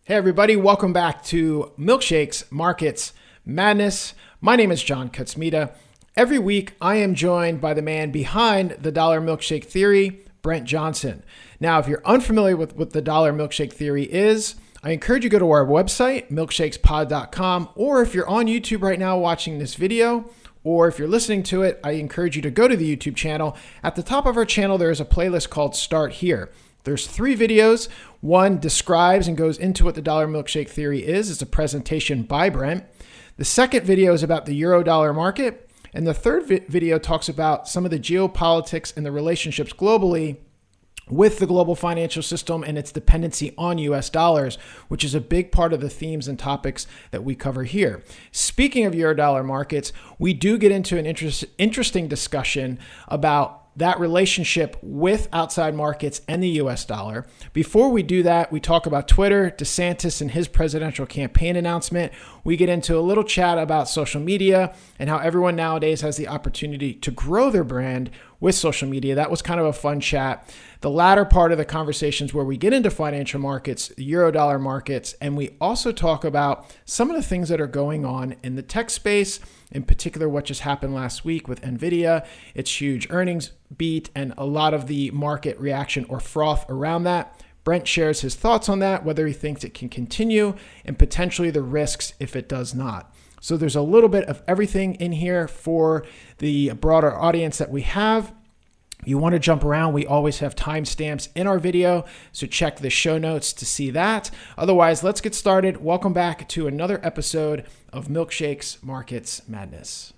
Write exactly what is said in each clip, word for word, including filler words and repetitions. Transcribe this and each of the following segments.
Hey everybody, welcome back to Milkshake's Markets Madness. My name is John Kutsmita. Every week I am joined by the man behind the dollar milkshake theory, Brent Johnson. Now, if you're unfamiliar with what the dollar milkshake theory is, I encourage you to go to our website, milkshakes pod dot com, or if you're on YouTube right now watching this video, or if you're listening to it, I encourage you to go to the YouTube channel. At the top of our channel, there is a playlist called Start Here. There's three videos. One describes and goes into what the dollar milkshake theory is. It's a presentation by Brent. The second video is about the euro dollar market. And the third vi- video talks about some of the geopolitics and the relationships globally with the global financial system and its dependency on U S dollars, which is a big part of the themes and topics that we cover here. Speaking of euro dollar markets, we do get into an interest, interesting discussion about that relationship with outside markets and the U S dollar. Before we do that, we talk about Twitter, DeSantis and his presidential campaign announcement. We get into a little chat about social media and how everyone nowadays has the opportunity to grow their brand with social media. That was kind of a fun chat. The latter part of the conversations where we get into financial markets, the euro dollar markets, and we also talk about some of the things that are going on in the tech space, in particular what just happened last week with NVIDIA, its huge earnings beat, and a lot of the market reaction or froth around that. Brent shares his thoughts on that, whether he thinks it can continue, and potentially the risks if it does not. So there's a little bit of everything in here for the broader audience that we have. If you want to jump around, we always have timestamps in our video, so check the show notes to see that. Otherwise, let's get started. Welcome back to another episode of Milkshake's Markets Madness.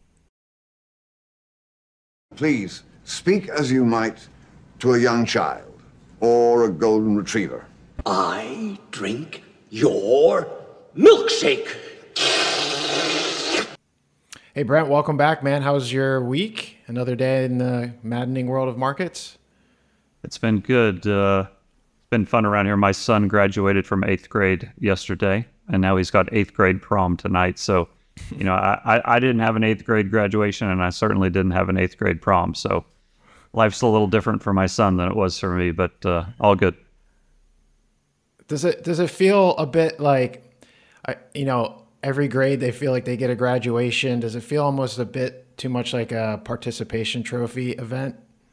Please speak as you might to a young child or a golden retriever. I drink your milkshake. Hey, Brent, welcome back, man. How's your week? Another day in the maddening world of markets? It's been good. Uh, it's been fun around here. My son graduated from eighth grade yesterday, and now he's got eighth grade prom tonight. So, you know, I, I, I didn't have an eighth grade graduation, and I certainly didn't have an eighth grade prom. So life's a little different for my son than it was for me, but uh, all good. Does it does it feel a bit like, you know, every grade they feel like they get a graduation? Does it feel almost a bit too much like a participation trophy event?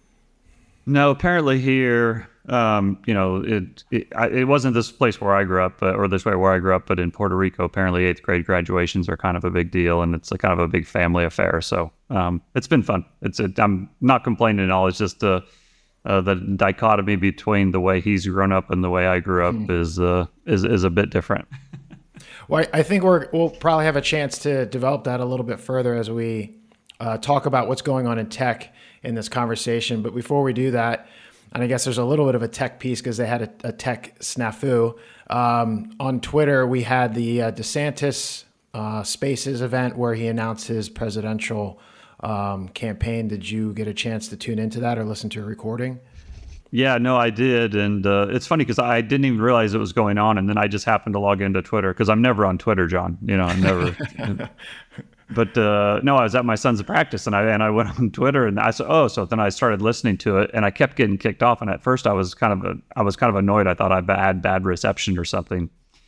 No, apparently here, um, you know, it, it it wasn't this place where I grew up, uh, or this way where I grew up, but in Puerto Rico, apparently eighth grade graduations are kind of a big deal, and it's a kind of a big family affair. So um, it's been fun. It's a, I'm not complaining at all. It's just uh, uh, the dichotomy between the way he's grown up and the way I grew up mm. is uh, is is a bit different. Well, I think we're, we'll probably have a chance to develop that a little bit further as we uh, talk about what's going on in tech in this conversation. But before we do that, and I guess there's a little bit of a tech piece because they had a, a tech snafu. Um, on Twitter, we had the uh, DeSantis uh, Spaces event where he announced his presidential um, campaign. Did you get a chance to tune into that or listen to a recording? Yeah, no, I did. And uh, it's funny because I didn't even realize it was going on. And then I just happened to log into Twitter because I'm never on Twitter, John. You know, I'm never. But uh, no, I was at my son's practice and I and I went on Twitter and I said, oh, so then I started listening to it and I kept getting kicked off. And at first I was kind of a, I was kind of annoyed. I thought I had bad reception or something.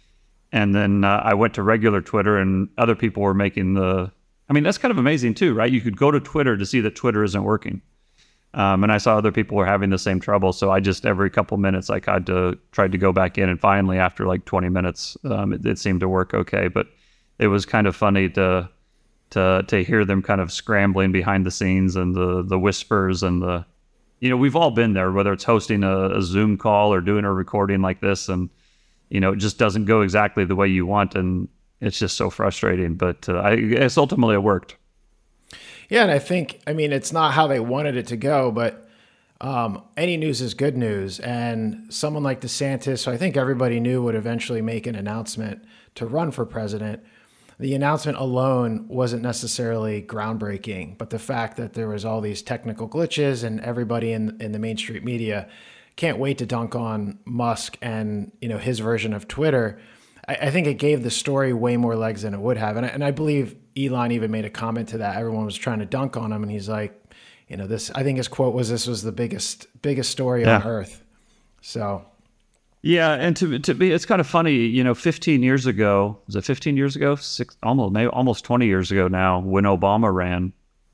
And then uh, I went to regular Twitter and other people were making the, I mean, that's kind of amazing too, right? You could go to Twitter to see that Twitter isn't working. Um, and I saw other people were having the same trouble. So I just, every couple minutes, I tried to, tried to go back in. And finally, after like twenty minutes, um, it, it seemed to work okay. But it was kind of funny to to to hear them kind of scrambling behind the scenes and the, the whispers and the, you know, we've all been there, whether it's hosting a, a Zoom call or doing a recording like this. And, you know, it just doesn't go exactly the way you want. And it's just so frustrating. But uh, I guess ultimately it worked. Yeah, and I think, I mean, it's not how they wanted it to go, but um, any news is good news. And someone like DeSantis, who I think everybody knew would eventually make an announcement to run for president, the announcement alone wasn't necessarily groundbreaking, but the fact that there was all these technical glitches and everybody in in the mainstream media can't wait to dunk on Musk and, you know, his version of Twitter, I, I think it gave the story way more legs than it would have. And I, and I believe Elon even made a comment to that. Everyone was trying to dunk on him, and he's like, you know, this, I think his quote was, this was the biggest, biggest story yeah. on earth. So Yeah, and to to be, it's kind of funny, you know, fifteen years ago, was it fifteen years ago? Six, almost, maybe almost twenty years ago now, when Obama ran,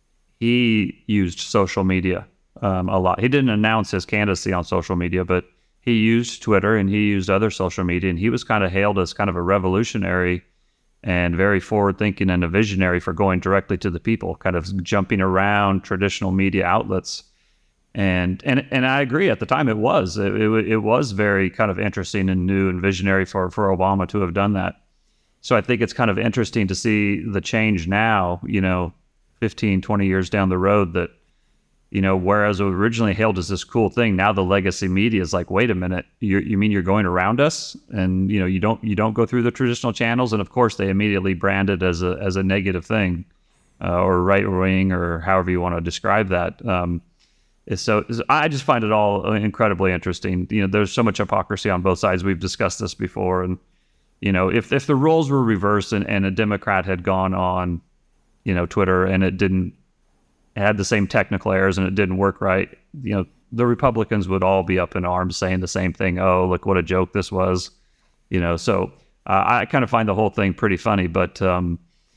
he used social media um, a lot. He didn't announce his candidacy on social media, but he used Twitter and he used other social media, and he was kind of hailed as kind of a revolutionary and very forward-thinking and a visionary for going directly to the people, kind of jumping around traditional media outlets. And and and I agree. At the time, it was it, it it was very kind of interesting and new and visionary for for Obama to have done that. So I think it's kind of interesting to see the change now, you know, fifteen, twenty years down the road, that, you know, whereas it was originally hailed as this cool thing, now the legacy media is like, wait a minute, you you mean you're going around us, and you know you don't you don't go through the traditional channels, and of course they immediately brand it as a as a negative thing, uh, or right wing, or however you want to describe that. Um, So I just find it all incredibly interesting. You know, there's so much hypocrisy on both sides. We've discussed this before. And, you know, if, if the roles were reversed and, and a Democrat had gone on, you know, Twitter, and it didn't, it had the same technical errors and it didn't work right, you know, the Republicans would all be up in arms saying the same thing. Oh, look what a joke this was. You know, so uh, I kind of find the whole thing pretty funny. But, um,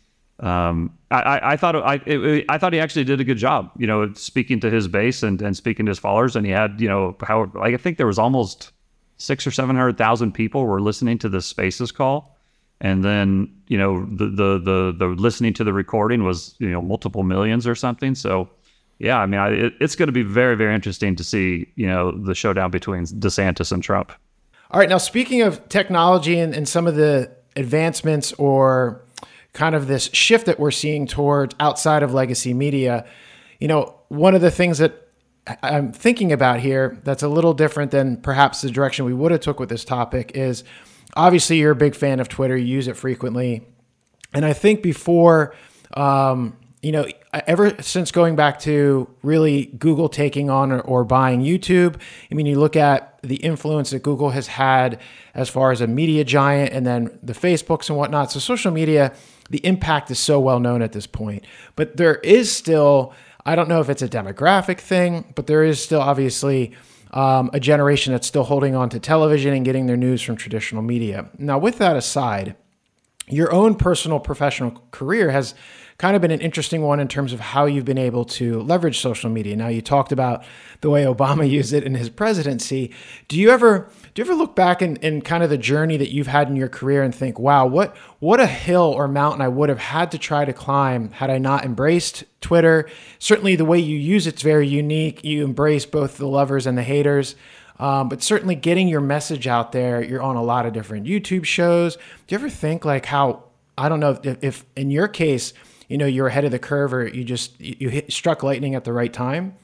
Um, I, I thought I, it, I thought he actually did a good job, you know, speaking to his base and, and speaking to his followers. And he had, you know, how, like, I think there was almost six or seven hundred thousand people were listening to the Spaces call, and then, you know, the, the the the listening to the recording was, you know, multiple millions or something. So, yeah, I mean, I, it, it's going to be very, very interesting to see, you know, the showdown between DeSantis and Trump. All right, now speaking of technology and, and some of the advancements or kind of this shift that we're seeing towards outside of legacy media, you know, one of the things that I'm thinking about here that's a little different than perhaps the direction we would have took with this topic is, obviously you're a big fan of Twitter, you use it frequently. And I think before, um, you know, ever since going back to really Google taking on or, or buying YouTube, I mean, you look at the influence that Google has had as far as a media giant, and then the Facebooks and whatnot. So social media, the impact is so well known at this point. But there is still, I don't know if it's a demographic thing, but there is still obviously um, a generation that's still holding on to television and getting their news from traditional media. Now, with that aside, your own personal professional career has kind of been an interesting one in terms of how you've been able to leverage social media. Now, you talked about the way Obama used it in his presidency. Do you ever do you ever look back in, in kind of the journey that you've had in your career and think, wow, what what a hill or mountain I would have had to try to climb had I not embraced Twitter? Certainly the way you use it's very unique. You embrace both the lovers and the haters. Um, but certainly getting your message out there, you're on a lot of different YouTube shows. Do you ever think like how, I don't know if, if in your case, you know, you're ahead of the curve, or you just, you hit, struck lightning at the right time?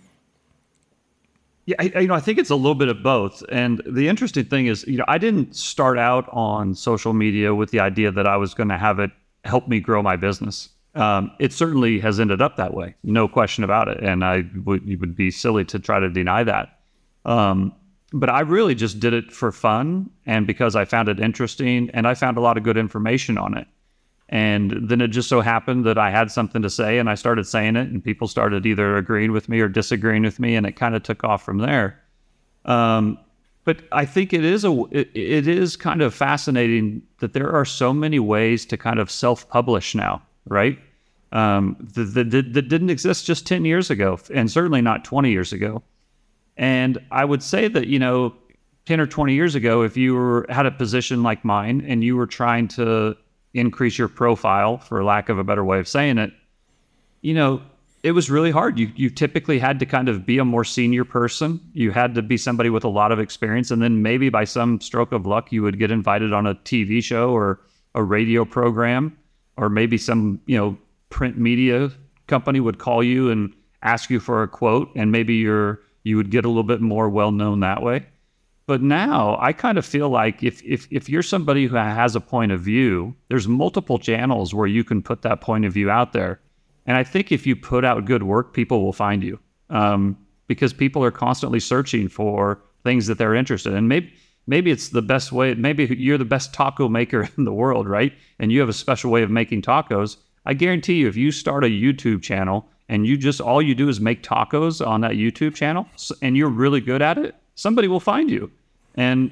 Yeah, I, you know, I think it's a little bit of both. And the interesting thing is, you know, I didn't start out on social media with the idea that I was going to have it help me grow my business. Um, it certainly has ended up that way, no question about it. And I would, it would be silly to try to deny that. Um, but I really just did it for fun, and because I found it interesting, and I found a lot of good information on it. And then it just so happened that I had something to say, and I started saying it, and people started either agreeing with me or disagreeing with me, and it kind of took off from there. Um, but I think it is a it, it is kind of fascinating that there are so many ways to kind of self-publish now, right? Um, that, that, that didn't exist just ten years ago, and certainly not twenty years ago. And I would say that, you know, ten or twenty years ago, if you were had a position like mine and you were trying to increase your profile, for lack of a better way of saying it, you know, it was really hard. You you typically had to kind of be a more senior person. You had to be somebody with a lot of experience. And then maybe by some stroke of luck, you would get invited on a T V show or a radio program, or maybe some, you know, print media company would call you and ask you for a quote, and maybe you're you would get a little bit more well-known that way. But now I kind of feel like if, if if you're somebody who has a point of view, there's multiple channels where you can put that point of view out there. And I think if you put out good work, people will find you, um, because people are constantly searching for things that they're interested in. Maybe maybe it's the best way. Maybe you're the best taco maker in the world, right? And you have a special way of making tacos. I guarantee you, if you start a YouTube channel and you just all you do is make tacos on that YouTube channel, and you're really good at it, somebody will find you. And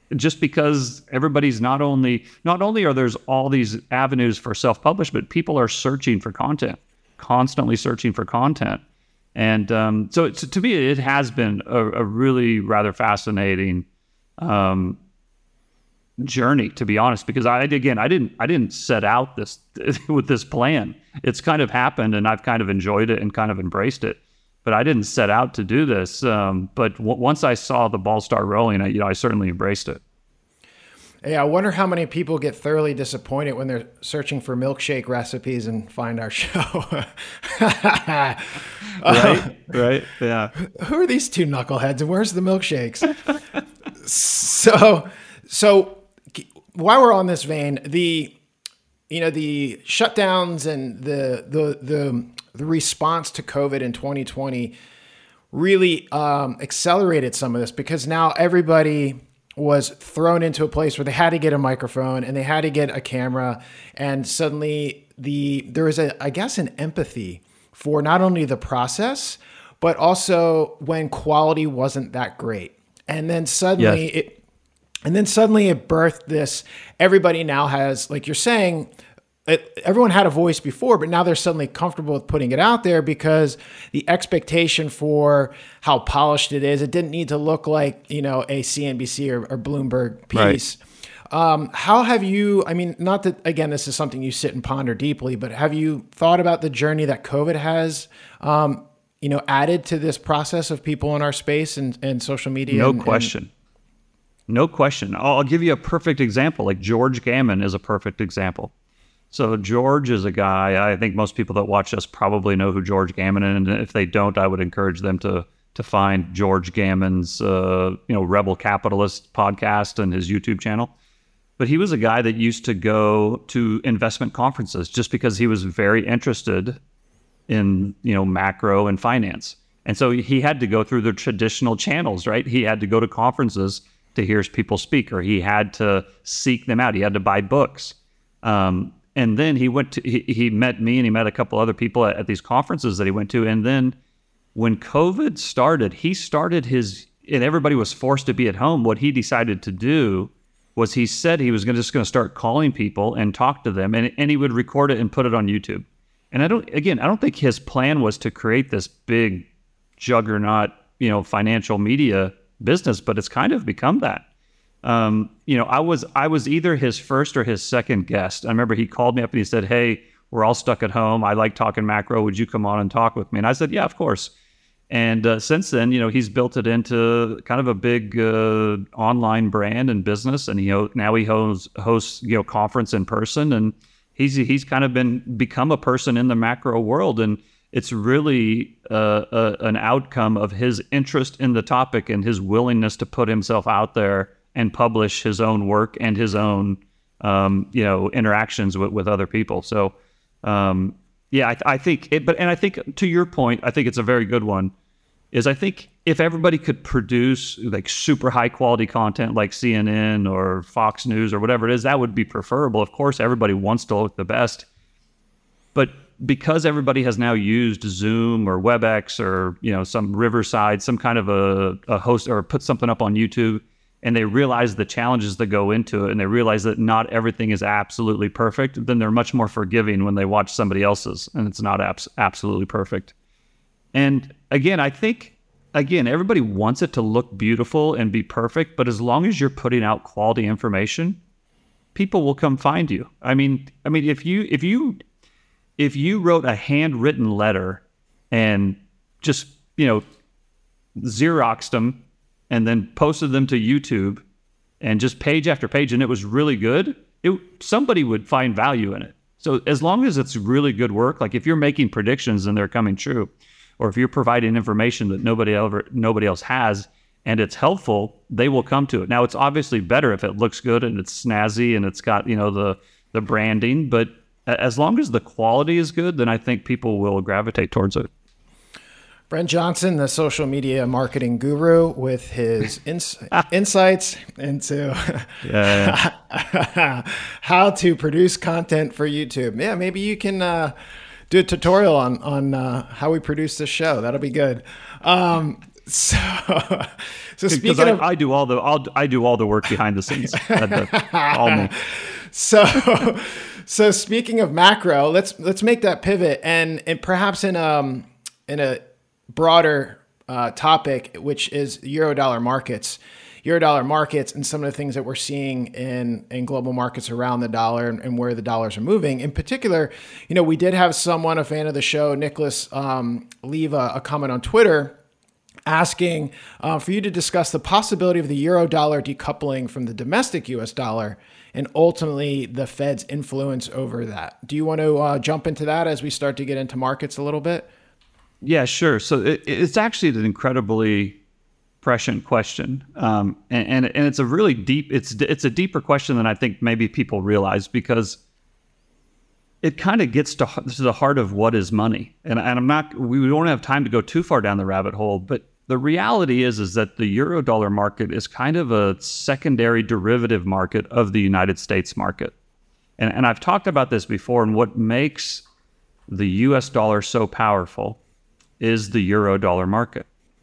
just because everybody's not only, not only are there's all these avenues for self-publish, but people are searching for content, constantly searching for content. And um, so it's, to me, it has been a, a really rather fascinating um, journey, to be honest, because I, again, I didn't, I didn't set out this with this plan. It's kind of happened, and I've kind of enjoyed it and kind of embraced it. But I didn't set out to do this. Um, but w- once I saw the ball start rolling, I, you know, I certainly embraced it. Yeah, I wonder how many people get thoroughly disappointed when they're searching for milkshake recipes and find our show. Right, uh, right, yeah. Who are these two knuckleheads, and where's the milkshakes? so, so while we're on this vein, the you know the shutdowns and the the the the response to COVID in twenty twenty really um, accelerated some of this, because now everybody was thrown into a place where they had to get a microphone and they had to get a camera, and suddenly the there was a I guess an empathy for not only the process but also when quality wasn't that great, and then suddenly yes. it and then suddenly it birthed this. Everybody now has, like you're saying, It, everyone had a voice before, but now they're suddenly comfortable with putting it out there because the expectation for how polished it is, it didn't need to look like, you know, a C N B C or, or Bloomberg piece. Right. Um, how have you, I mean, not that, again, this is something you sit and ponder deeply, but have you thought about the journey that COVID has, um, you know, added to this process of people in our space and, and social media? No and, question. And, no question. I'll, I'll give you a perfect example. Like George Gammon is a perfect example. So George is a guy, I think most people that watch us probably know who George Gammon is, and if they don't, I would encourage them to to find George Gammon's uh, you know Rebel Capitalist podcast and his YouTube channel. But he was a guy that used to go to investment conferences just because he was very interested in you know macro and finance. And so he had to go through the traditional channels, right? He had to go to conferences to hear people speak, or he had to seek them out. He had to buy books. Um, And then he went to, he, he met me and he met a couple other people at, at these conferences that he went to. And then when COVID started, he started his, and everybody was forced to be at home. What he decided to do was he said he was gonna, just going to start calling people and talk to them, and, and he would record it and put it on YouTube. And I don't, again, I don't think his plan was to create this big juggernaut, you know, financial media business, but it's kind of become that. Um, you know, I was I was either his first or his second guest. I remember he called me up and he said, "Hey, we're all stuck at home. I like talking macro. Would you come on and talk with me?" And I said, "Yeah, of course." And uh, since then, you know, he's built it into kind of a big uh, online brand and business. And he now he hosts hosts you know conference in person, and he's he's kind of been become a person in the macro world. And it's really uh, a, an outcome of his interest in the topic and his willingness to put himself out there and publish his own work and his own, um, you know, interactions with, with other people. So, um, yeah, I, I think it, but, and I think to your point, I think it's a very good one, is I think if everybody could produce like super high quality content like C N N or Fox News or whatever it is, that would be preferable. Of course, everybody wants to look the best, but because everybody has now used Zoom or WebEx or, you know, some Riverside, some kind of a, a host, or put something up on YouTube, and they realize the challenges that go into it, and they realize that not everything is absolutely perfect, then they're much more forgiving when they watch somebody else's and it's not abs- absolutely perfect. And again, I think, again, everybody wants it to look beautiful and be perfect, but as long as you're putting out quality information, people will come find you. I mean, I mean, if you if you if you wrote a handwritten letter and just, you know, Xeroxed them and then posted them to YouTube and just page after page, and it was really good, it, somebody would find value in it. So as long as it's really good work, like if you're making predictions and they're coming true, or if you're providing information that nobody ever, nobody else has, and it's helpful, they will come to it. Now, it's obviously better if it looks good and it's snazzy and it's got, you know, the the branding, but as long as the quality is good, then I think people will gravitate towards it. Brent Johnson, the social media marketing guru, with his ins- insights into yeah, yeah. how to produce content for YouTube. Yeah, maybe you can uh, do a tutorial on on uh, how we produce this show. That'll be good. Um, So, so speaking Because I, of, I do all the I'll, I do all the work behind the scenes. That- that- all me. so, so speaking of macro, let's let's make that pivot and and perhaps in um in a broader uh, topic, which is Eurodollar markets. Eurodollar markets and some of the things that we're seeing in, in global markets around the dollar and, and where the dollars are moving. In particular, you know, we did have someone, a fan of the show, Nicholas, um, leave a, a comment on Twitter asking uh, for you to discuss the possibility of the Eurodollar decoupling from the domestic U S dollar and ultimately the Fed's influence over that. Do you want to uh, jump into that as we start to get into markets a little bit? Yeah, sure. So it, it's actually an incredibly prescient question, um, and, and and it's a really deep. It's it's a deeper question than I think maybe people realize, because it kind of gets to, to the heart of what is money. And and I'm not. We don't have time to go too far down the rabbit hole, but the reality is is that the Eurodollar market is kind of a secondary derivative market of the United States market, and and I've talked about this before. And what makes the U S dollar so powerful is the Eurodollar market.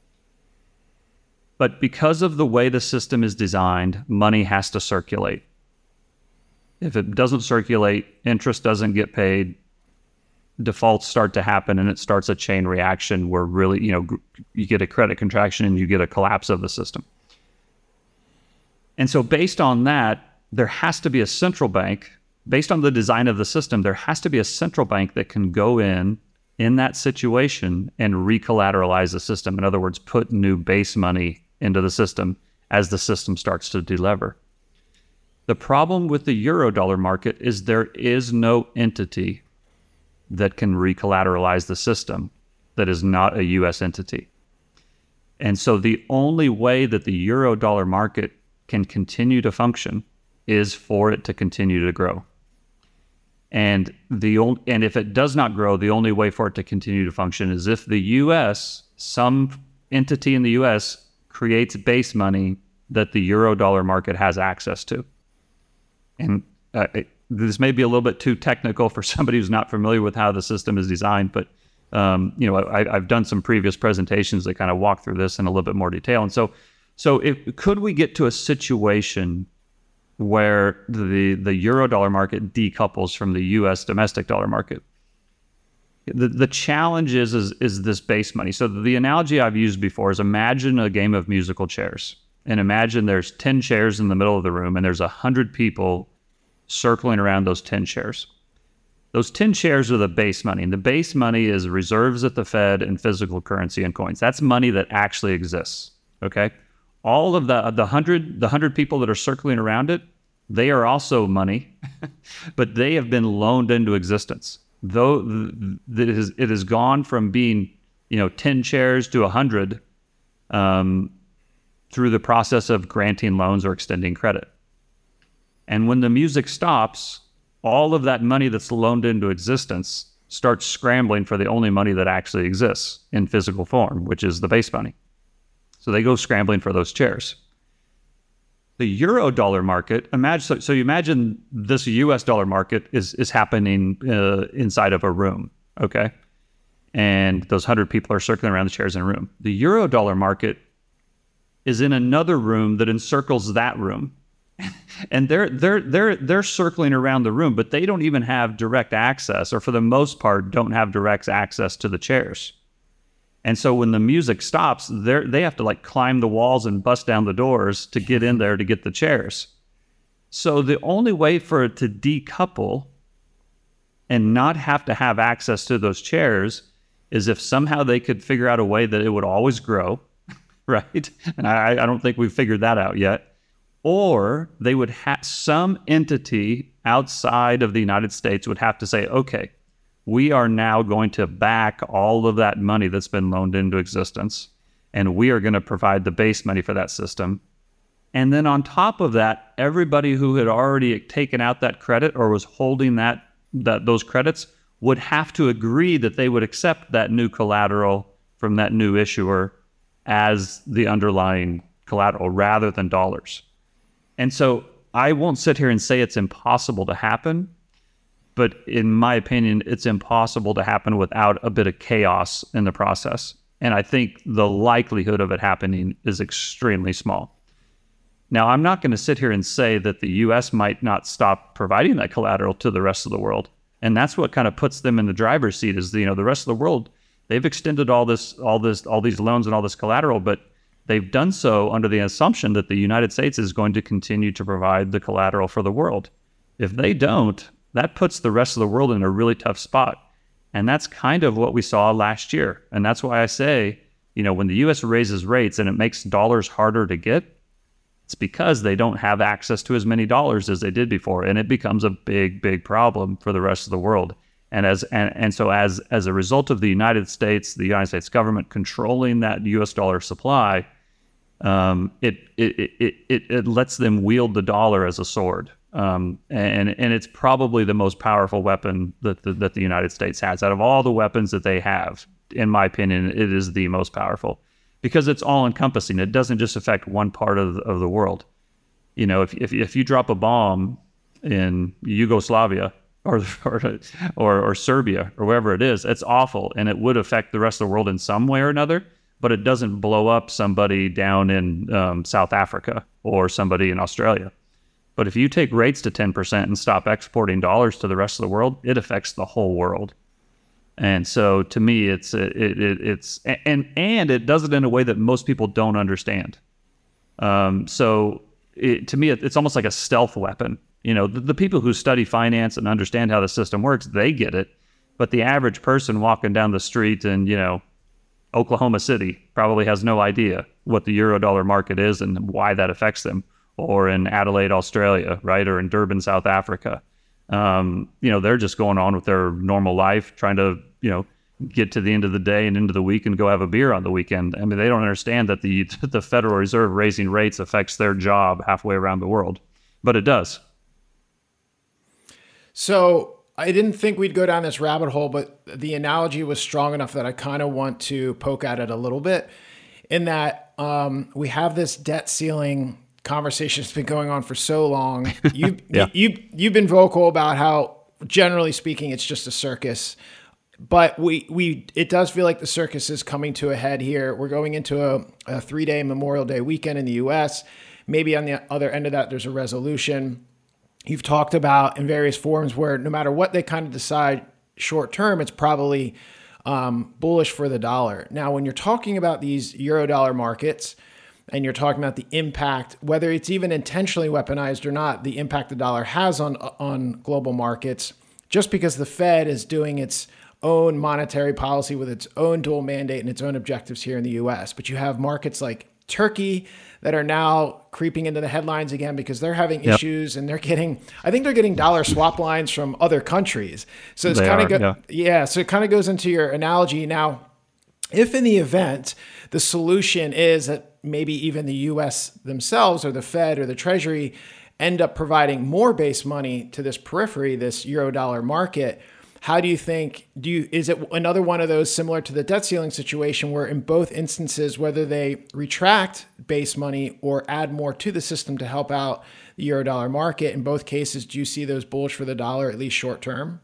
But because of the way the system is designed, money has to circulate. If it doesn't circulate, interest doesn't get paid, defaults start to happen, and it starts a chain reaction where really, you know, you get a credit contraction and you get a collapse of the system. And so based on that, there has to be a central bank, based on the design of the system, there has to be a central bank that can go in in that situation and recollateralize the system. In other words, put new base money into the system as the system starts to delever. The problem with the Eurodollar market is there is no entity that can recollateralize the system that is not a U S entity. And so the only way that the Eurodollar market can continue to function is for it to continue to grow. And the only, and if it does not grow, the only way for it to continue to function is if the U S, some entity in the U S, creates base money that the Eurodollar market has access to. And uh, it, this may be a little bit too technical for somebody who's not familiar with how the system is designed, but um, you know, I, I've done some previous presentations that kind of walk through this in a little bit more detail. And so, so if, could we get to a situation where the the Eurodollar market decouples from the U S domestic dollar market? The the challenge is, is is this base money. So the analogy I've used before is imagine a game of musical chairs. And imagine there's ten chairs in the middle of the room and there's one hundred people circling around those ten chairs. Those ten chairs are the base money. And the base money is reserves at the Fed and physical currency and coins. That's money that actually exists, okay? All of the the hundred the hundred people that are circling around it, they are also money, but they have been loaned into existence. Though it is it has gone from being, you know, ten chairs to a hundred um, through the process of granting loans or extending credit. And when the music stops, all of that money that's loaned into existence starts scrambling for the only money that actually exists in physical form, which is the base money. So they go scrambling for those chairs. The Eurodollar market, imagine so, so you imagine this U S dollar market is is happening uh, inside of a room, okay? And those hundred people are circling around the chairs in a room. The Eurodollar market is in another room that encircles that room, and they're they're they're they're circling around the room, but they don't even have direct access, or for the most part, don't have direct access to the chairs. And so when the music stops, they they have to like climb the walls and bust down the doors to get in there to get the chairs. So the only way for it to decouple and not have to have access to those chairs is if somehow they could figure out a way that it would always grow, right? And I, I don't think we've figured that out yet. Or they would have some entity outside of the United States would have to say, okay, we are now going to back all of that money that's been loaned into existence, and we are going to provide the base money for that system. And then on top of that, everybody who had already taken out that credit or was holding that, that those credits would have to agree that they would accept that new collateral from that new issuer as the underlying collateral rather than dollars. And so I won't sit here and say it's impossible to happen, but in my opinion, it's impossible to happen without a bit of chaos in the process. And I think the likelihood of it happening is extremely small. Now, I'm not going to sit here and say that the U S might not stop providing that collateral to the rest of the world. And that's what kind of puts them in the driver's seat is, you know, the rest of the world, they've extended all this, all this, all these loans and all this collateral, but they've done so under the assumption that the United States is going to continue to provide the collateral for the world. If they don't, that puts the rest of the world in a really tough spot. And that's kind of what we saw last year. And that's why I say, you know, when the U S raises rates and it makes dollars harder to get, it's because they don't have access to as many dollars as they did before. And it becomes a big, big problem for the rest of the world. And as and, and so as as a result of the United States, the United States government controlling that U S dollar supply, um, it, it, it, it, it lets them wield the dollar as a sword. Um, and and it's probably the most powerful weapon that the, that the United States has. Out of all the weapons that they have, in my opinion, it is the most powerful because it's all encompassing. It doesn't just affect one part of the, of the world. You know, if, if if you drop a bomb in Yugoslavia or or, or or Serbia or wherever it is, it's awful, and it would affect the rest of the world in some way or another. But it doesn't blow up somebody down in um, South Africa or somebody in Australia. But if you take rates to ten percent and stop exporting dollars to the rest of the world, it affects the whole world. And so to me, it's it, it it's and and it does it in a way that most people don't understand. Um, so it, to me, it, it's almost like a stealth weapon. You know, the, the people who study finance and understand how the system works, they get it. But the average person walking down the street in, you know, Oklahoma City probably has no idea what the euro dollar market is and why that affects them. Or in Adelaide, Australia, right? Or in Durban, South Africa. Um, you know, they're just going on with their normal life, trying to, you know, get to the end of the day and into the week and go have a beer on the weekend. I mean, they don't understand that the the Federal Reserve raising rates affects their job halfway around the world, but it does. So I didn't think we'd go down this rabbit hole, but the analogy was strong enough that I kind of want to poke at it a little bit in that um, we have this debt ceiling conversation that's been going on for so long. You, yeah. you, you, you've been vocal about how, generally speaking, it's just a circus. But we, we, it does feel like the circus is coming to a head here. We're going into a, a three-day Memorial Day weekend in the U S. Maybe on the other end of that, there's a resolution. You've talked about in various forums where no matter what they kind of decide short term, it's probably um, bullish for the dollar. Now, when you're talking about these euro dollar markets, and you're talking about the impact, whether it's even intentionally weaponized or not, the impact the dollar has on on global markets, just because the Fed is doing its own monetary policy with its own dual mandate and its own objectives here in the U S. But you have markets like Turkey that are now creeping into the headlines again because they're having yep. issues and they're getting, I think they're getting dollar swap lines from other countries. So it's kind of, go, yeah. yeah, so it kind of goes into your analogy. Now, if in the event the solution is that maybe even the U S themselves or the Fed or the Treasury end up providing more base money to this periphery, this euro dollar market, how do you think, do you, is it another one of those similar to the debt ceiling situation where in both instances, whether they retract base money or add more to the system to help out the euro dollar market, in both cases, do you see those bullish for the dollar, at least short term?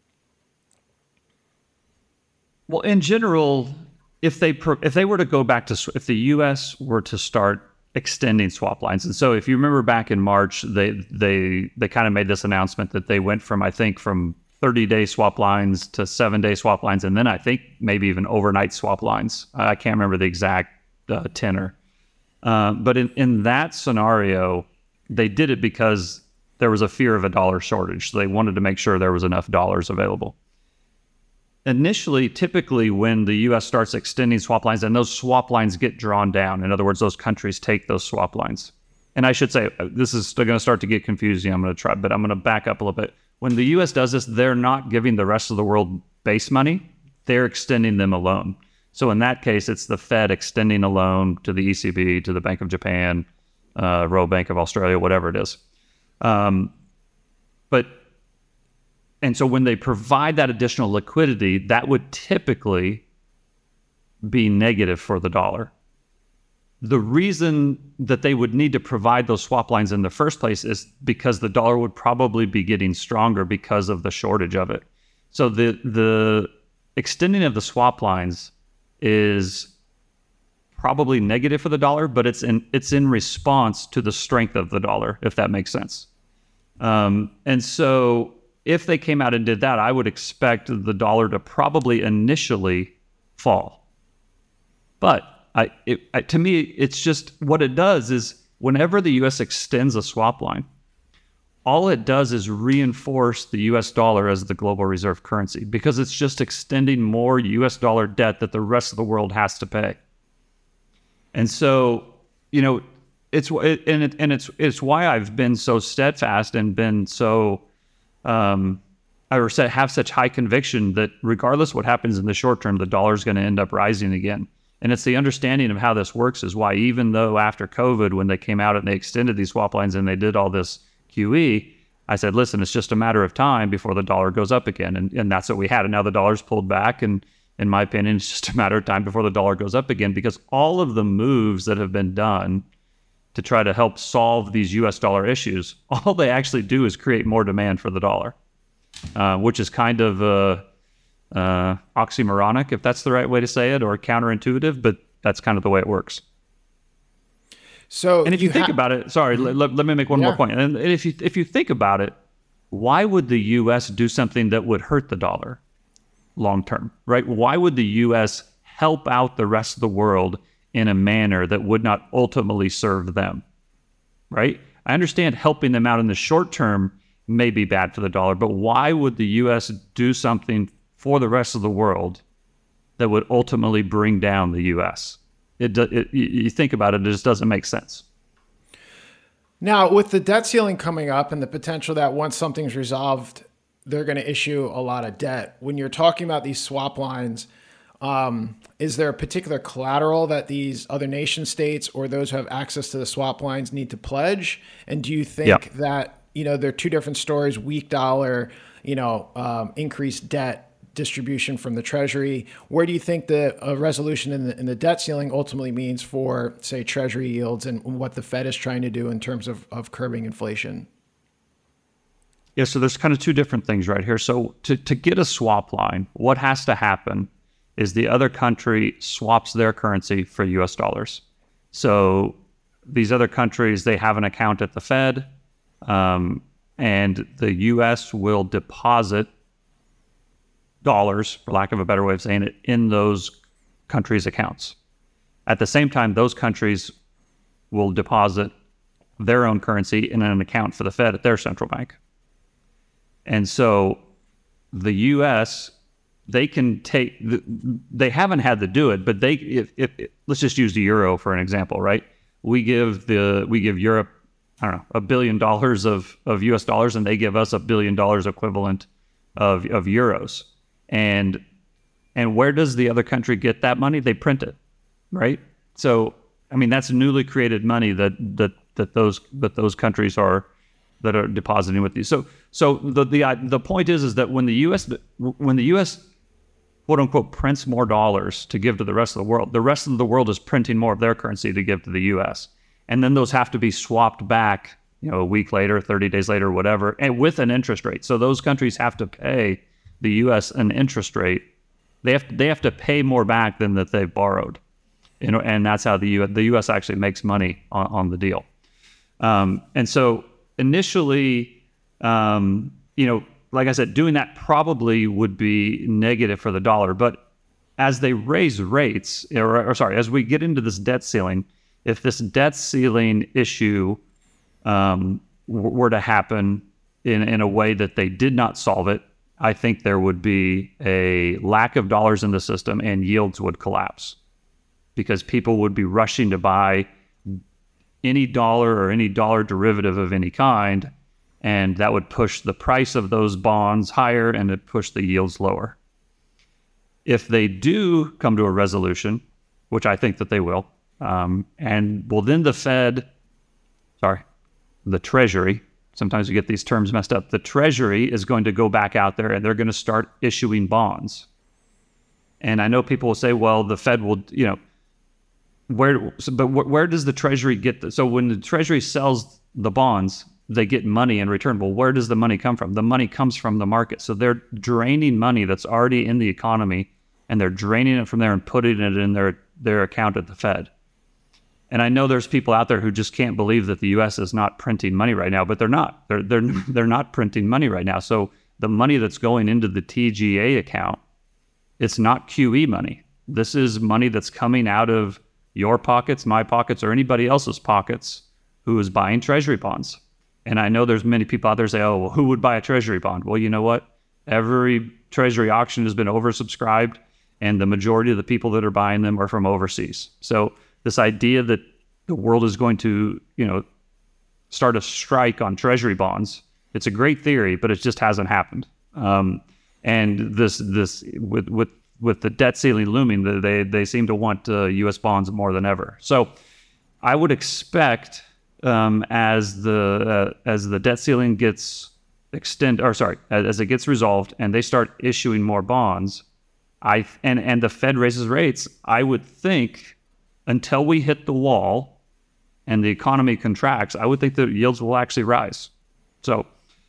Well, in general, if they if they were to go back to, if the U S were to start extending swap lines, and so if you remember back in March, they they they kind of made this announcement that they went from, I think, from thirty-day swap lines to seven-day swap lines, and then I think maybe even overnight swap lines. I can't remember the exact uh, tenor. Uh, but in, in that scenario, they did it because there was a fear of a dollar shortage. So they wanted to make sure there was enough dollars available. Initially, typically when the U S starts extending swap lines and those swap lines get drawn down, in other words, those countries take those swap lines. And I should say, this is still going to start to get confusing. I'm going to try, but I'm going to back up a little bit. When the U S does this, they're not giving the rest of the world base money. They're extending them a loan. So in that case, it's the Fed extending a loan to the E C B, to the Bank of Japan, uh, Royal Bank of Australia, whatever it is. Um, but And so when they provide that additional liquidity, that would typically be negative for the dollar. The reason that they would need to provide those swap lines in the first place is because the dollar would probably be getting stronger because of the shortage of it. So the the extending of the swap lines is probably negative for the dollar, but it's in it's in response to the strength of the dollar, if that makes sense. Um, and so if they came out and did that, I would expect the dollar to probably initially fall. But I, it, I, to me, it's just what it does is whenever the U S extends a swap line, all it does is reinforce the U S dollar as the global reserve currency, because it's just extending more U S dollar debt that the rest of the world has to pay. And so, you know, it's it, and it, and it's it's why I've been so steadfast and been so, um, I have such high conviction that regardless what happens in the short term, the dollar is going to end up rising again. And it's the understanding of how this works is why, even though after COVID, when they came out and they extended these swap lines and they did all this Q E, I said, listen, it's just a matter of time before the dollar goes up again. And, and that's what we had. And now the dollar's pulled back. And in my opinion, it's just a matter of time before the dollar goes up again, because all of the moves that have been done to try to help solve these U S dollar issues, all they actually do is create more demand for the dollar, uh, which is kind of uh, uh, oxymoronic, if that's the right way to say it, or counterintuitive, but that's kind of the way it works. So, and if you, you think ha- about it, sorry, mm-hmm. let, let me make one yeah. more point. And if you if you think about it, why would the U S do something that would hurt the dollar long term, right? Why would the U S help out the rest of the world in a manner that would not ultimately serve them, right? I understand helping them out in the short term may be bad for the dollar, but why would the U S do something for the rest of the world that would ultimately bring down the U S? It, it, you think about it, it just doesn't make sense. Now, with the debt ceiling coming up and the potential that once something's resolved, they're going to issue a lot of debt. When you're talking about these swap lines, um, is there a particular collateral that these other nation states or those who have access to the swap lines need to pledge? And do you think yep. that, you know, there are two different stories, weak dollar, you know, um, increased debt distribution from the Treasury? Where do you think the uh, resolution in the, in the debt ceiling ultimately means for, say, Treasury yields and what the Fed is trying to do in terms of, of curbing inflation? Yeah, so there's kind of two different things right here. So to, to get a swap line, what has to happen is the other country swaps their currency for U S dollars. So these other countries, they have an account at the Fed, um, and the U S will deposit dollars, for lack of a better way of saying it, in those countries' accounts. At the same time, those countries will deposit their own currency in an account for the Fed at their central bank. And so the U S, they can take, they haven't had to do it, but they, if, if, let's just use the euro for an example, right? We give the, we give Europe, I don't know, a billion dollars of, of U S dollars, and they give us a billion dollars equivalent of, of euros. And, and where does the other country get that money? They print it, right? So, I mean, that's newly created money that, that, that those, that those countries are, that are depositing with you. So, so the the the point is is that when the U S when the U S quote unquote prints more dollars to give to the rest of the world, the rest of the world is printing more of their currency to give to the U S, and then those have to be swapped back, you know, a week later, thirty days later, whatever, and with an interest rate. So those countries have to pay the U S an interest rate. They have to, they have to pay more back than that they've borrowed, you know, and that's how the U S, the U S actually makes money on, on the deal. Um, and so. Initially, um, you know, like I said, doing that probably would be negative for the dollar. But as they raise rates, or, or sorry, as we get into this debt ceiling, if this debt ceiling issue um, were to happen in, in a way that they did not solve it, I think there would be a lack of dollars in the system and yields would collapse, because people would be rushing to buy any dollar or any dollar derivative of any kind, and that would push the price of those bonds higher and it push the yields lower. If they do come to a resolution, which I think that they will, um, and well, then the Fed, sorry, the Treasury, sometimes you get these terms messed up, the Treasury is going to go back out there and they're going to start issuing bonds. And I know people will say, well, the Fed will, you know, Where, but where does the Treasury get the, so when the Treasury sells the bonds, they get money in return. Well, where does the money come from? The money comes from the market. So they're draining money that's already in the economy and they're draining it from there and putting it in their, their account at the Fed. And I know there's people out there who just can't believe that the U S is not printing money right now, but they're not. They're they're they're not printing money right now. So the money that's going into the T G A account, it's not Q E money. This is money that's coming out of your pockets, my pockets, or anybody else's pockets who is buying treasury bonds. And I know there's many people out there say, oh, well, who would buy a treasury bond? Well, you know what? Every treasury auction has been oversubscribed, and the majority of the people that are buying them are from overseas. So this idea that the world is going to, you know, start a strike on treasury bonds, it's a great theory, but it just hasn't happened. Um, and this, this with with with the debt ceiling looming, they they seem to want uh, U S bonds more than ever. So I would expect um, as the uh, as the debt ceiling gets extend, or sorry, as, as it gets resolved, and they start issuing more bonds, I and and the Fed raises rates, I would think until we hit the wall and the economy contracts, I would think the yields will actually rise. So,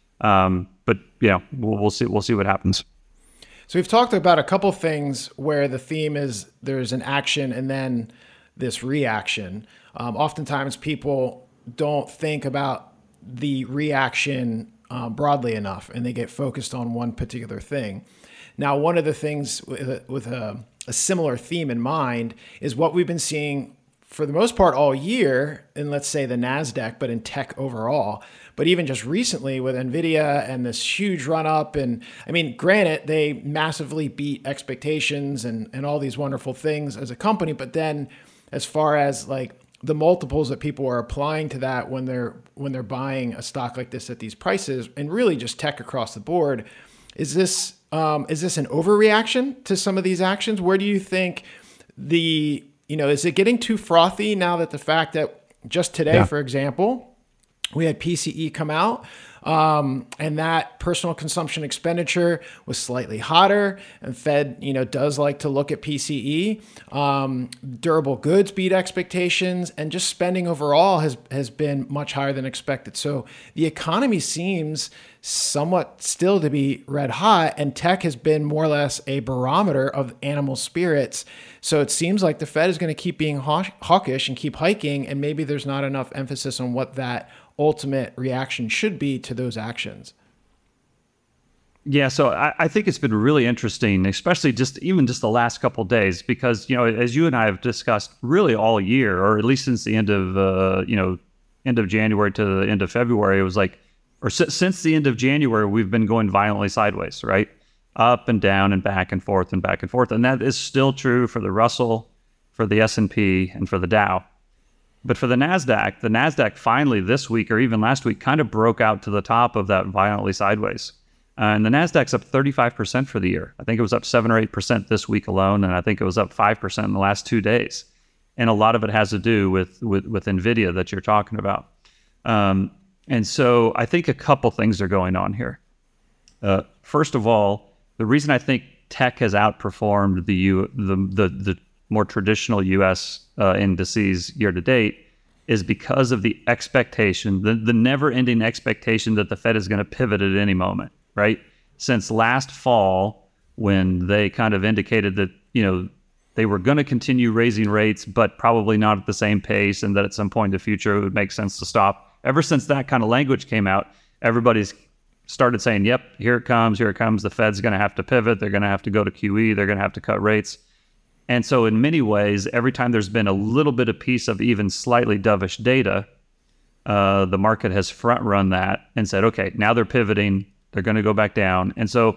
um, but yeah, we'll, we'll see. We'll see what happens. So we've talked about a couple things where the theme is there's an action and then this reaction. Um, oftentimes people don't think about the reaction uh, broadly enough, and they get focused on one particular thing. Now, one of the things with, a, with a, a similar theme in mind is what we've been seeing for the most part all year in, let's say, the NASDAQ, but in tech overall. But even just recently with NVIDIA and this huge run up. And I mean, granted, they massively beat expectations and, and all these wonderful things as a company. But then as far as like the multiples that people are applying to that when they're when they're buying a stock like this at these prices, and really just tech across the board, is this um, is this an overreaction to some of these actions? Where do you think the, you know, is it getting too frothy now that the fact that just today, yeah. for example, we had P C E come out, um, and that personal consumption expenditure was slightly hotter. And Fed, you know, does like to look at P C E. Um, durable goods beat expectations, and just spending overall has has been much higher than expected. So the economy seems somewhat still to be red hot, and tech has been more or less a barometer of animal spirits. So it seems like the Fed is going to keep being hawkish and keep hiking, and maybe there's not enough emphasis on what that ultimate reaction should be to those actions. Yeah, so I, I think it's been really interesting, especially just even just the last couple of days, because, you know, as you and I have discussed really all year, or at least since the end of, uh, you know, end of January to the end of February, it was like, or si- since the end of January, we've been going violently sideways, right? Up and down and back and forth and back and forth. And that is still true for the Russell, for the S and P, and for the Dow. But for the NASDAQ, the NASDAQ finally this week or even last week kind of broke out to the top of that violently sideways. Uh, and the NASDAQ's up thirty-five percent for the year. I think it was up seven or eight percent this week alone, and I think it was up five percent in the last two days. And a lot of it has to do with with, with NVIDIA that you're talking about. Um, and so I think a couple things are going on here. Uh, first of all, the reason I think tech has outperformed the U, the the, the more traditional U S uh, indices year to date is because of the expectation, the, the never-ending expectation that the Fed is going to pivot at any moment, right? Since last fall, when they kind of indicated that, you know, they were going to continue raising rates, but probably not at the same pace, and that at some point in the future it would make sense to stop. Ever since that kind of language came out, everybody's started saying, yep, here it comes, here it comes. The Fed's going to have to pivot. They're going to have to go to Q E. They're going to have to cut rates. And so in many ways, every time there's been a little bit of piece of even slightly dovish data, uh, the market has front run that and said, okay, now they're pivoting. They're going to go back down. And so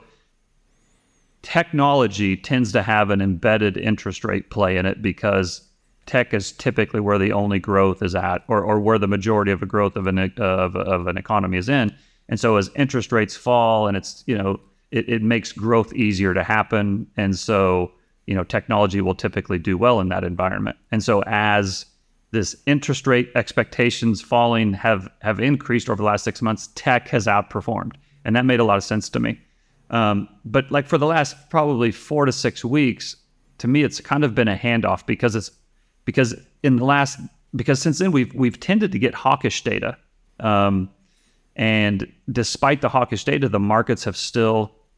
technology tends to have an embedded interest rate play in it, because tech is typically where the only growth is at, or, or where the majority of the growth of an, of, of an economy is in. And so as interest rates fall, and it's, you know, it, it makes growth easier to happen. And so, you know, technology will typically do well in that environment. And so as this interest rate expectations falling have, have increased over the last six months, tech has outperformed. And that made a lot of sense to me. Um, but like for the last probably four to six weeks, to me, it's kind of been a handoff, because it's because in the last, because since then we've, we've tended to get hawkish data. Um, and despite the hawkish data, the markets have still,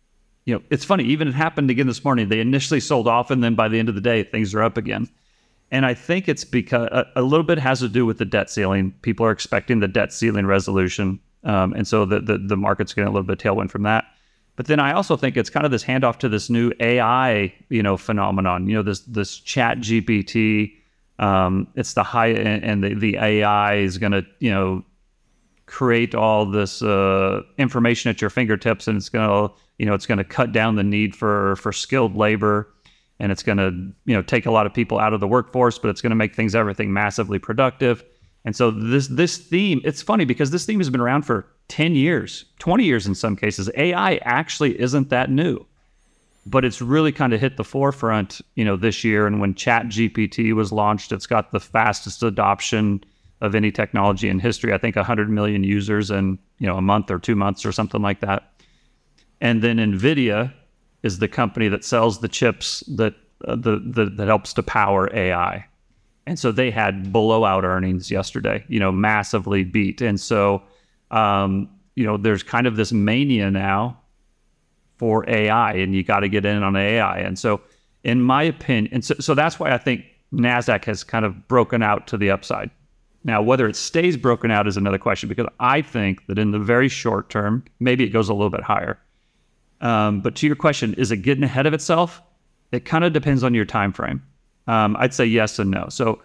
you know, it's funny, even it happened again this morning. They initially sold off, and then by the end of the day, things are up again. And I think it's because a, a little bit has to do with the debt ceiling. People are expecting the debt ceiling resolution. Um, and so the, the, the market's getting a little bit of tailwind from that. But then I also think it's kind of this handoff to this new A I, you know, phenomenon, you know, this, this chat G P T, um, it's the high, and, and the, the A I is going to, you know, create all this uh, information at your fingertips, and it's going to, you know, it's going to cut down the need for, for skilled labor, and it's going to, you know, take a lot of people out of the workforce, but it's going to make things, everything massively productive. And so this this theme, it's funny because this theme has been around for ten years, twenty years in some cases. A I actually isn't that new, but it's really kind of hit the forefront, you know, this year. And when Chat G P T was launched, it's got the fastest adoption of any technology in history. I think one hundred million users in, you know, a month or two months or something like that. And then NVIDIA is the company that sells the chips that uh, the, the that helps to power A I. And so they had blowout earnings yesterday, you know, massively beat. And so, um, you know, there's kind of this mania now for A I, and you got to get in on A I. And so, in my opinion, and so, so that's why I think NASDAQ has kind of broken out to the upside. Now, whether it stays broken out is another question, because I think that in the very short term, maybe it goes a little bit higher. Um, but to your question, is it getting ahead of itself? It kind of depends on your time frame. Um, I'd say yes and no. So,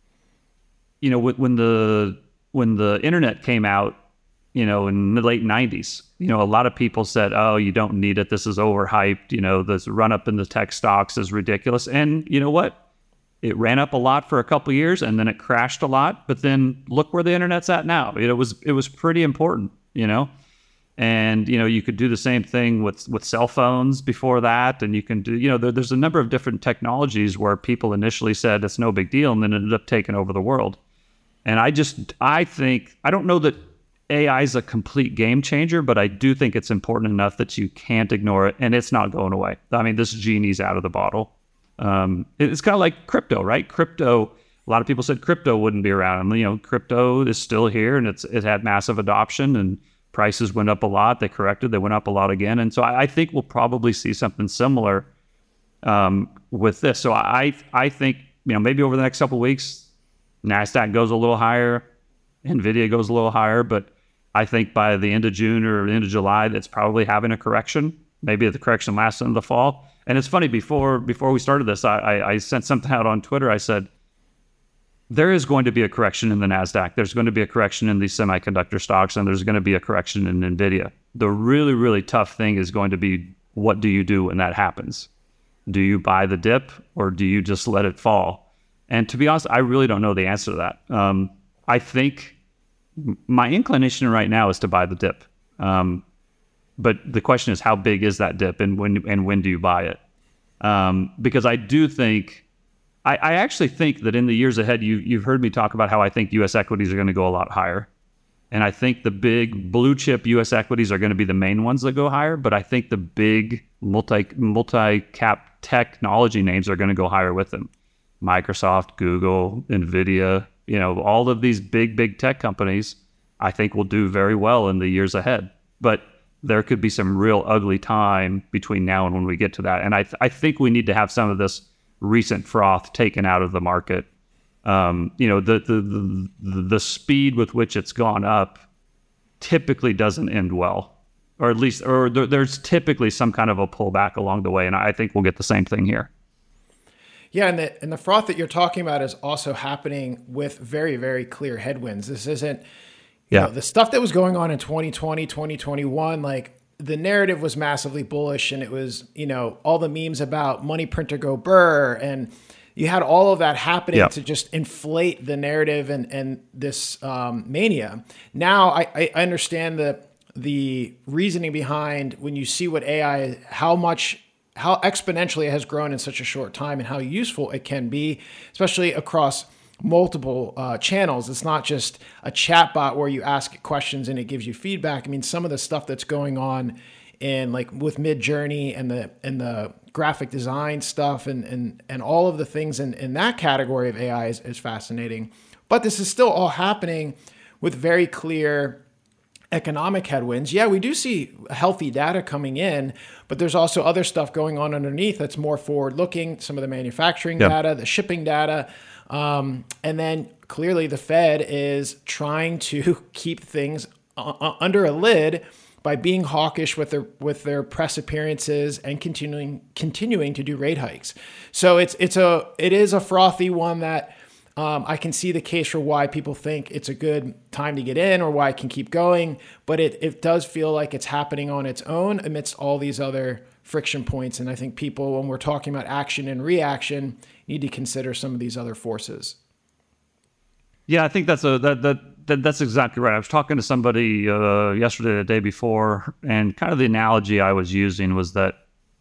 you know, when the when the internet came out, you know, in the late nineties, you know, a lot of people said, "Oh, you don't need it. This is overhyped. You know, this run up in the tech stocks is ridiculous." And you know what? It ran up a lot for a couple of years, and then it crashed a lot. But then look where the internet's at now. It was it was pretty important, you know. And, you know, you could do the same thing with, with cell phones before that. And you can do, you know, there, there's a number of different technologies where people initially said it's no big deal and then ended up taking over the world. And I just, I think, I don't know that A I is a complete game changer, but I do think it's important enough that you can't ignore it, and it's not going away. I mean, this genie's out of the bottle. Um, it's kind of like crypto, right? Crypto, a lot of people said crypto wouldn't be around. And, you know, crypto is still here, and it's it had massive adoption, and prices went up a lot. They corrected. They went up a lot again. And so I, I think we'll probably see something similar um, with this. So I I think, you know, maybe over the next couple of weeks, NASDAQ goes a little higher, NVIDIA goes a little higher. But I think by the end of June or the end of July, that's probably having a correction. Maybe the correction lasts into the fall. And it's funny, before before we started this, I, I, I sent something out on Twitter. I said, there is going to be a correction in the NASDAQ. There's going to be a correction in these semiconductor stocks, and there's going to be a correction in NVIDIA. The really, really tough thing is going to be, what do you do when that happens? Do you buy the dip, or do you just let it fall? And to be honest, I really don't know the answer to that. Um, I think my inclination right now is to buy the dip. Um, but the question is, how big is that dip, and when and when do you buy it? Um, because I do think... I, I actually think that in the years ahead, you, you've heard me talk about how I think U S equities are going to go a lot higher. And I think the big blue chip U S equities are going to be the main ones that go higher. But I think the big multi, multi-cap technology names are going to go higher with them. Microsoft, Google, NVIDIA, you know, all of these big, big tech companies, I think will do very well in the years ahead. But there could be some real ugly time between now and when we get to that. And I, th- I think we need to have some of this recent froth taken out of the market. Um, you know, the, the the the speed with which it's gone up typically doesn't end well, or at least, or there, there's typically some kind of a pullback along the way, and I think we'll get the same thing here. Yeah, and the and the froth that you're talking about is also happening with very, very clear headwinds. This isn't, you yeah, know, the stuff that was going on in twenty twenty, twenty twenty-one, like, the narrative was massively bullish, and it was, you know, all the memes about money printer go burr, and you had all of that happening yep. to just inflate the narrative and, and this um, mania. Now I, I understand the, the reasoning behind when you see what A I, how much, how exponentially it has grown in such a short time, and how useful it can be, especially across multiple uh, channels. It's not just a chat bot where you ask questions and it gives you feedback. I mean, some of the stuff that's going on in, like, with Midjourney and the and the graphic design stuff and and and all of the things in, in that category of A I is, is fascinating. But this is still all happening with very clear economic headwinds, yeah, we do see healthy data coming in, but there's also other stuff going on underneath that's more forward-looking, some of the manufacturing yep. data, the shipping data. Um, and then clearly the Fed is trying to keep things uh, under a lid by being hawkish with their with their press appearances and continuing continuing to do rate hikes. So it's it's a it is a frothy one that Um, I can see the case for why people think it's a good time to get in or why it can keep going, but it, it does feel like it's happening on its own amidst all these other friction points. And I think people, when we're talking about action and reaction, need to consider some of these other forces. Yeah, I think that's a that that, that that's exactly right. I was talking to somebody uh, yesterday, the day before, and kind of the analogy I was using was that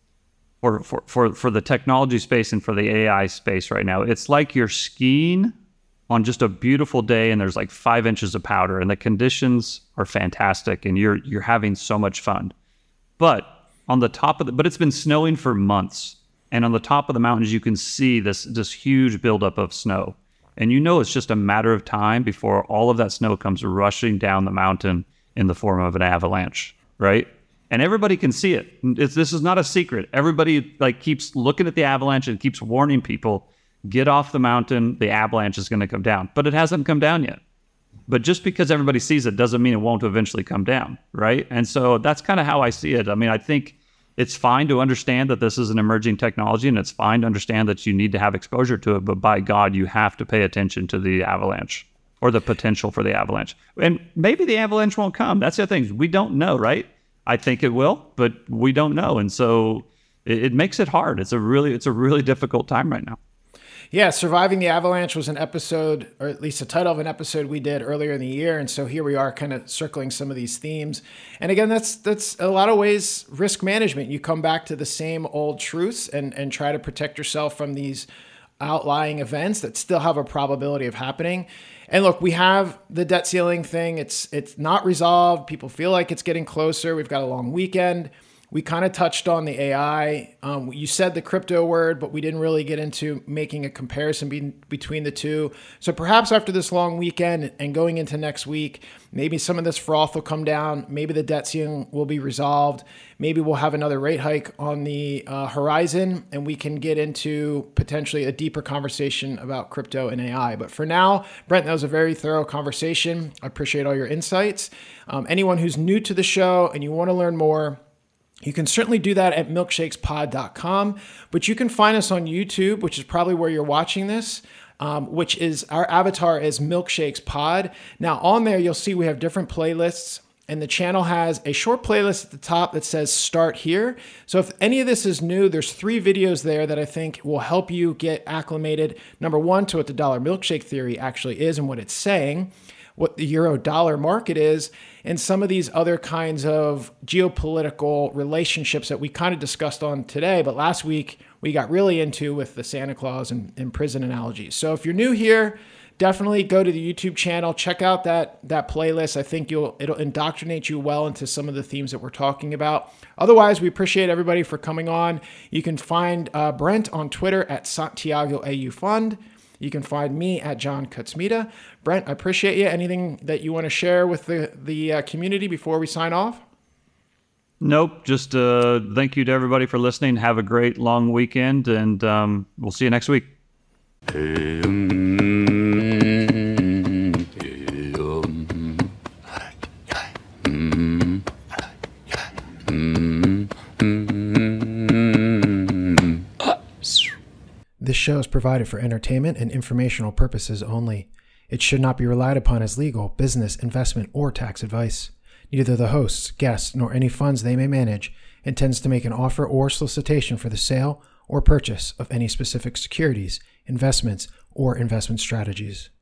For, for for for the technology space and for the A I space right now, it's like you're skiing on just a beautiful day and there's like five inches of powder and the conditions are fantastic and you're you're having so much fun. But on the top of the, but it's been snowing for months, and on the top of the mountains you can see this this huge buildup of snow, and you know it's just a matter of time before all of that snow comes rushing down the mountain in the form of an avalanche, right? And everybody can see it. It's, this is not a secret. Everybody like keeps looking at the avalanche and keeps warning people, get off the mountain, the avalanche is going to come down. But it hasn't come down yet. But just because everybody sees it doesn't mean it won't eventually come down, right? And so that's kind of how I see it. I mean, I think it's fine to understand that this is an emerging technology, and it's fine to understand that you need to have exposure to it, but by God, you have to pay attention to the avalanche or the potential for the avalanche. And maybe the avalanche won't come. That's the other thing. We don't know, right? I think it will, but we don't know. And so it, it makes it hard. It's a really, it's a really difficult time right now. Yeah, Surviving the Avalanche was an episode, or at least the title of an episode we did earlier in the year. And so here we are kind of circling some of these themes. And again, that's that's a lot of ways risk management. You come back to the same old truths and, and try to protect yourself from these outlying events that still have a probability of happening. And look, we have the debt ceiling thing. It's it's not resolved. People feel like it's getting closer. We've got a long weekend. We kind of touched on the A I. Um, you said the crypto word, but we didn't really get into making a comparison be- between the two. So perhaps after this long weekend and going into next week, maybe some of this froth will come down. Maybe the debt ceiling will be resolved. Maybe we'll have another rate hike on the uh, horizon, and we can get into potentially a deeper conversation about crypto and A I. But for now, Brent, that was a very thorough conversation. I appreciate all your insights. Um, anyone who's new to the show and you want to learn more, you can certainly do that at milkshakes pod dot com, but you can find us on YouTube, which is probably where you're watching this, um, which is our avatar is Milkshakes Pod. Now on there, you'll see we have different playlists, and the channel has a short playlist at the top that says Start Here. So if any of this is new, there's three videos there that I think will help you get acclimated, number one, to what the dollar milkshake theory actually is and what it's saying, what the euro dollar market is, and some of these other kinds of geopolitical relationships that we kind of discussed on today, but last week we got really into with the Santa Claus and, and prison analogies. So if you're new here, definitely go to the YouTube channel, check out that that playlist. I think you'll it'll indoctrinate you well into some of the themes that we're talking about. Otherwise, we appreciate everybody for coming on. You can find uh, Brent on Twitter at Santiago A U Fund. You can find me at John Kutsmita. Brent, I appreciate you. Anything that you want to share with the, the uh, community before we sign off? Nope. Just uh, thank you to everybody for listening. Have a great long weekend, and um, we'll see you next week. This show is provided for entertainment and informational purposes only. It should not be relied upon as legal, business, investment, or tax advice. Neither the hosts, guests, nor any funds they may manage intends to make an offer or solicitation for the sale or purchase of any specific securities, investments, or investment strategies.